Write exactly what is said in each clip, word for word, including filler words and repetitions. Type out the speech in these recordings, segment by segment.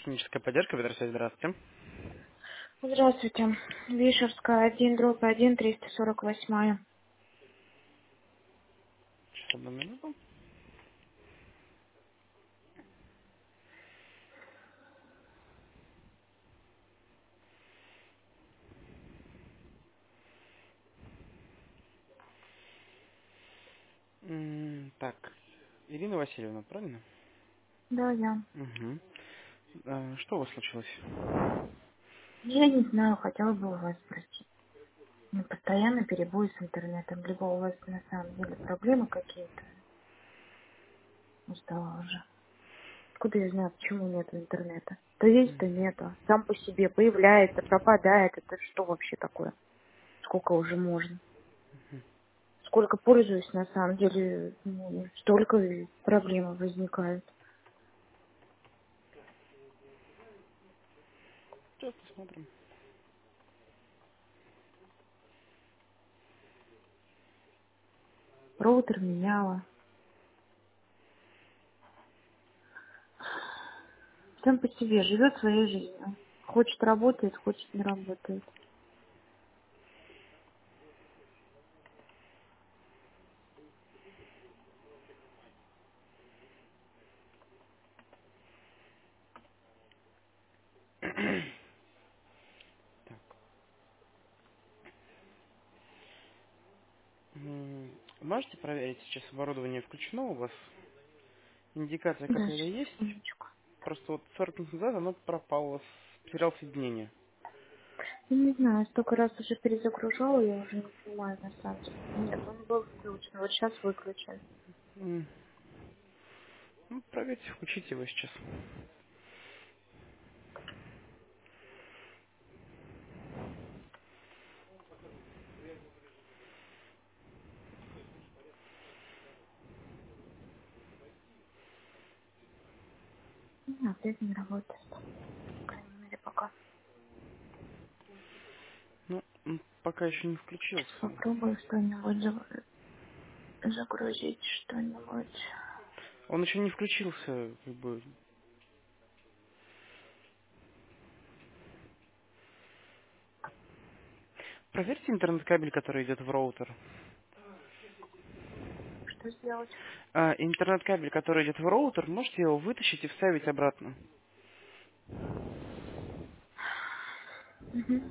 Техническая поддержка, Петросвязь, здравствуйте. Здравствуйте. Вишерская, один, дробь один, триста сорок восьмая. Сейчас, одну минуту. М, Так, Ирина Васильевна, правильно? Да, я. Угу. Что у вас случилось? Я не знаю, хотела бы у вас спросить. Ну, постоянно перебои с интернетом. Либо у вас на самом деле проблемы какие-то. Устала уже. Откуда я знаю, почему нет интернета? То есть, то нету. Сам по себе появляется, пропадает. Это что вообще такое? Сколько уже можно? Сколько пользуюсь, на самом деле, ну, столько и проблем возникает. Сейчас посмотрим. Роутер меняла. Сам по себе живет своей жизнью. Хочет работает, хочет не работает. М, Можете проверить, сейчас оборудование включено у вас? Индикация Да, какая-то сейчас, есть? секундочку. Просто вот сорок минут назад оно пропало, у вас потерял соединение. Я не знаю, столько раз уже перезагружала, я уже не понимаю на самом деле. Нет, он был включен. Вот сейчас выключен. М, Ну, проверьте, включите его сейчас. Не, опять не работает. По крайней мере, пока. Ну, м, пока еще не Сейчас включился. попробую что-нибудь за- загрузить, что-нибудь. Он еще не включился, как бы. Проверьте интернет-кабель, который идет в роутер. Что сделать? А, интернет-кабель, который идет в роутер, можете его вытащить и вставить обратно. Угу.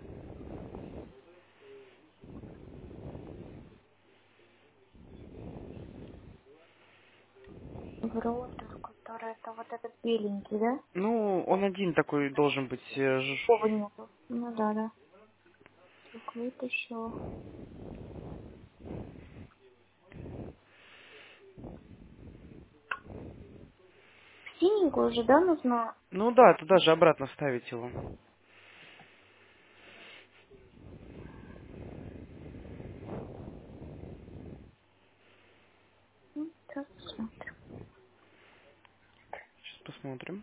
В роутер, который это вот этот беленький, да? Ну, он один такой должен быть. э, ж- Такого нету. Ну да, да. Так, вытащила. Синенькую уже, да, нужно? Ну да, туда же обратно вставить его. Ну, сейчас посмотрим. Сейчас посмотрим.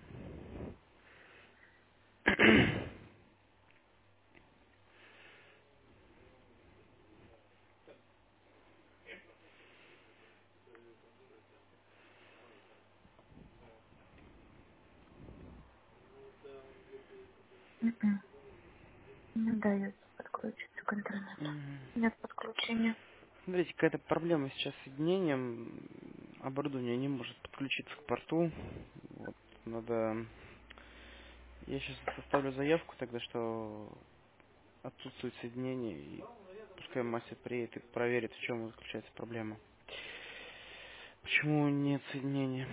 М-м. Не дает подключиться к интернету. Мгм. Нет подключения. Смотрите, какая-то проблема сейчас с соединением. Оборудование не может подключиться к порту. Вот, надо... Я сейчас составлю заявку тогда, что отсутствует соединение, и пускай мастер приедет и проверит, в чем заключается проблема. Почему нет соединения?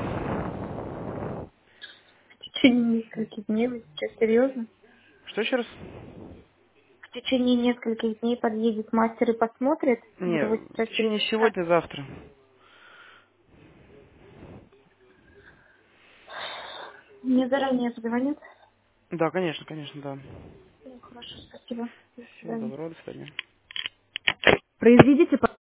В течение нескольких дней, вы сейчас серьезно? Что еще раз? В течение нескольких дней подъедет мастер и посмотрит? Не, Это вы в сейчас течение серьезно? сегодня-завтра. Мне заранее позвонят? Да, конечно, конечно, да. Ну, хорошо, спасибо. До Всего свидания. доброго, до свидания. Произведите